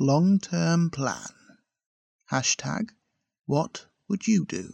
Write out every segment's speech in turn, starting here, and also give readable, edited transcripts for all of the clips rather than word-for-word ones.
Long-term plan. #What would you do?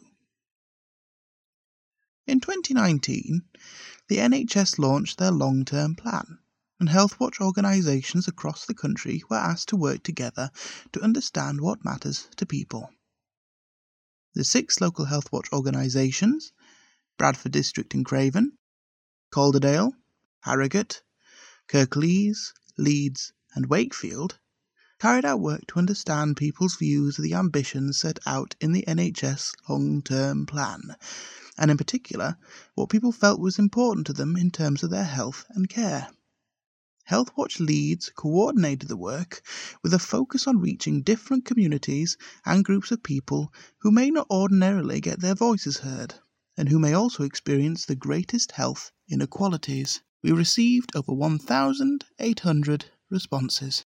In 2019, the NHS launched their long-term plan, and health watch organisations across the country were asked to work together to understand what matters to people. The 6 local health watch organisations, Bradford District in Craven, Calderdale, Harrogate, Kirklees, Leeds and Wakefield, carried out work to understand people's views of the ambitions set out in the NHS long-term plan, and in particular, what people felt was important to them in terms of their health and care. Healthwatch Leeds coordinated the work with a focus on reaching different communities and groups of people who may not ordinarily get their voices heard, and who may also experience the greatest health inequalities. We received over 1,800 responses.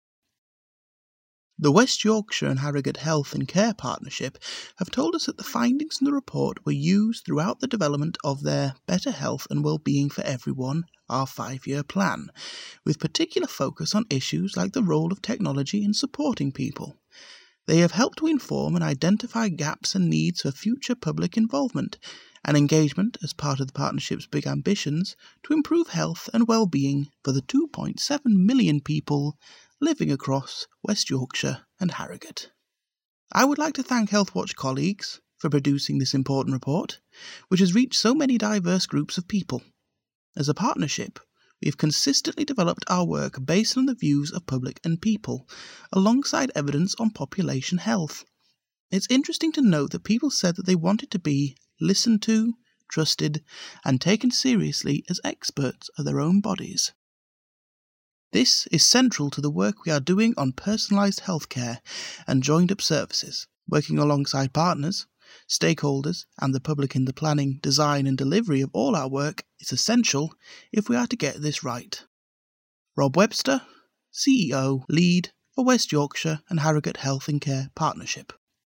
The West Yorkshire and Harrogate Health and Care Partnership have told us that the findings in the report were used throughout the development of their Better Health and Wellbeing for Everyone, our 5-year plan, with particular focus on issues like the role of technology in supporting people. They have helped to inform and identify gaps and needs for future public involvement and engagement as part of the partnership's big ambitions to improve health and well-being for the 2.7 million people living across West Yorkshire and Harrogate. I would like to thank Healthwatch colleagues for producing this important report, which has reached so many diverse groups of people. As a partnership, we have consistently developed our work based on the views of public and people, alongside evidence on population health. It's interesting to note that people said that they wanted to be listened to, trusted, and taken seriously as experts of their own bodies. This is central to the work we are doing on personalised healthcare and joined-up services, working alongside partners, stakeholders, and the public in the planning, design and delivery of all our work is essential if we are to get this right. Rob Webster, CEO, Lead for West Yorkshire and Harrogate Health and Care Partnership.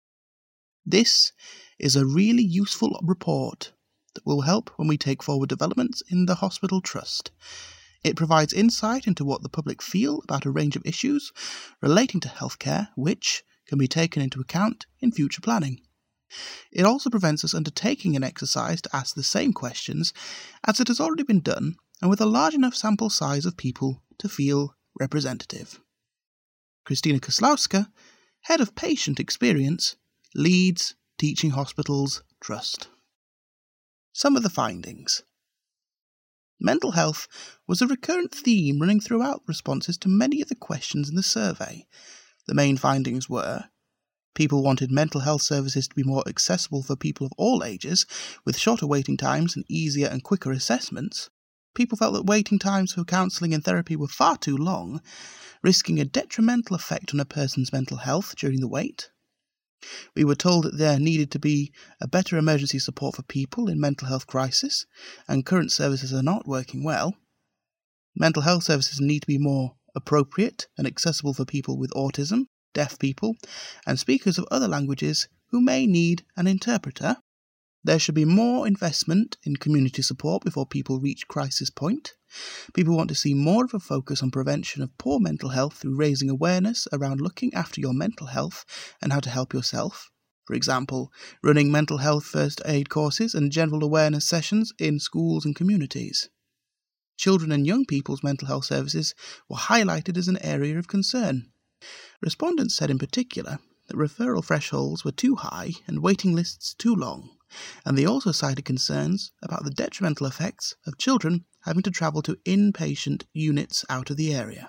This is a really useful report that will help when we take forward developments in the Hospital Trust. It provides insight into what the public feel about a range of issues relating to healthcare, which can be taken into account in future planning. It also prevents us undertaking an exercise to ask the same questions, as it has already been done and with a large enough sample size of people to feel representative. Christina Koslowska, Head of Patient Experience, Leeds Teaching Hospitals Trust. Some of the findings. Mental health was a recurrent theme running throughout responses to many of the questions in the survey. The main findings were: people wanted mental health services to be more accessible for people of all ages, with shorter waiting times and easier and quicker assessments. People felt that waiting times for counselling and therapy were far too long, risking a detrimental effect on a person's mental health during the wait. We were told that there needed to be a better emergency support for people in mental health crisis, and current services are not working well. Mental health services need to be more appropriate and accessible for people with autism, deaf people, and speakers of other languages who may need an interpreter. There should be more investment in community support before people reach crisis point. People want to see more of a focus on prevention of poor mental health through raising awareness around looking after your mental health and how to help yourself. For example, running mental health first aid courses and general awareness sessions in schools and communities. Children and young people's mental health services were highlighted as an area of concern. Respondents said in particular that referral thresholds were too high and waiting lists too long, and they also cited concerns about the detrimental effects of children having to travel to inpatient units out of the area.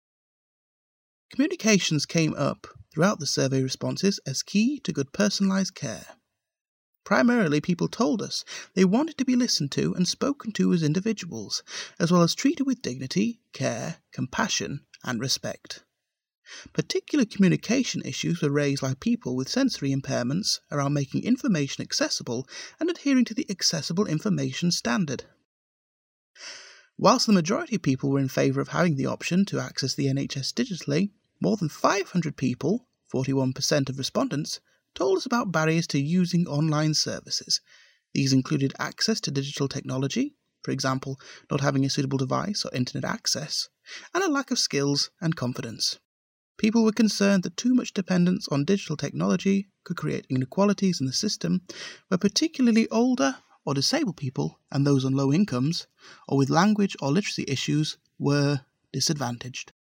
Communications came up throughout the survey responses as key to good personalised care. Primarily, people told us they wanted to be listened to and spoken to as individuals, as well as treated with dignity, care, compassion, and respect. Particular communication issues were raised by people with sensory impairments around making information accessible and adhering to the Accessible Information Standard. Whilst the majority of people were in favour of having the option to access the NHS digitally, more than 500 people, 41% of respondents, told us about barriers to using online services. These included access to digital technology, for example, not having a suitable device or internet access, and a lack of skills and confidence. People were concerned that too much dependence on digital technology could create inequalities in the system, where particularly older or disabled people and those on low incomes, or with language or literacy issues, were disadvantaged.